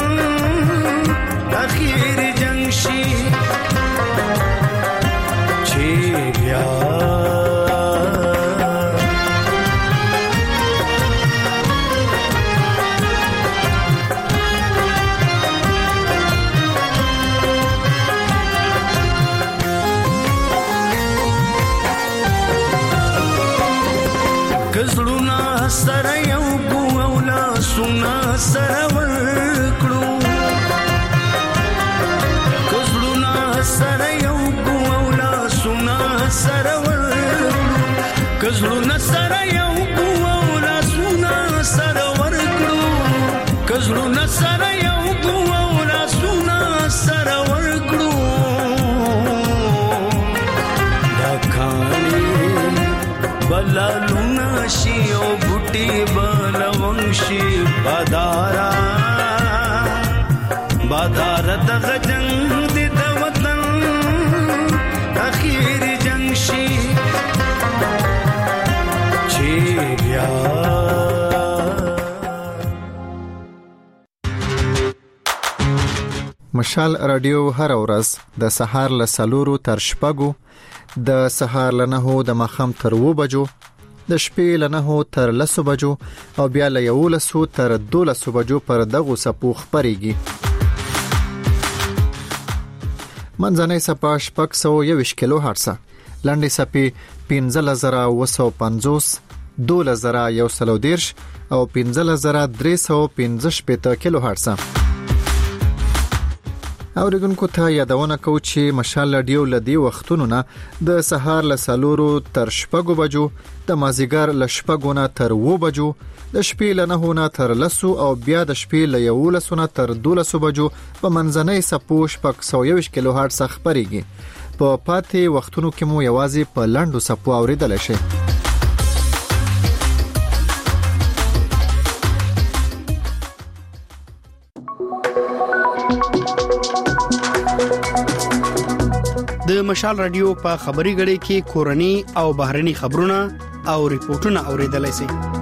اخیر جنگ شي چې بیا کزړونا سره یو کو اولا سنا سره ورکړو کزړونا سره یو کو اولا سنا سره ورکړو کزړونا سره یو کو اولا سنا سره ورکړو کزړونا سره یو کو اولا سنا سره ورکړو دا کانی بلالونا شي او بوټي بلونشي بادارا بادار دغه جنگ دی د وطن اخیر جنگ شي چې بیا مشال رادیو هر ورځ د سهار له سلورو تر شپږو د سهار له نهو د ماښام تر اوو بجو د شپې له نهو تر لسو بجو او بیا له یولسو تر دولسو بجو پر دغو څپو خپرېږي. منځنۍ څپه شپږ سوه یوویشت کیلو هرټزه، لنډې څپې پنځلس زره اوه سوه پنځوس، دولس زره یو سل او دېرش او پنځلس زره درې سوه پنځه شپېته کیلو هرټزه. اوریدونکو ته یادونه کوو چې مشال رادیو لدی وختونو نه د سهار له سلورو تر شپږو بجو، د مازیګر له شپږو نه تر اوو بجو، د شپې له نهو نه تر لسو او بیا د شپې له یولسو نه تر دولسو بجو په منځنۍ څپو شپږ سوه یوویشت کیلو هرټز خپرېږي. په پاتې وختونو کې مو یوازې په لنډو څپو اوریدلی شئ. د مشال رادیو په خبري غړي کې کورني او بهرني خبرونه او ریپورتونه اوریدلای شئ.